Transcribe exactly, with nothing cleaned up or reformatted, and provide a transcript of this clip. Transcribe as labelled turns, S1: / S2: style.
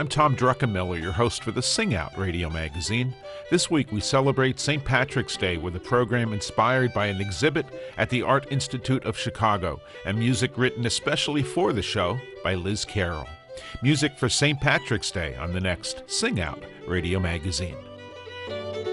S1: I'm Tom Druckenmiller, your host for the Sing Out radio magazine. This week we celebrate Saint Patrick's Day with a program inspired by an exhibit at the Art Institute of Chicago and music written especially for the show by Liz Carroll. Music for Saint Patrick's Day on the next Sing Out radio magazine.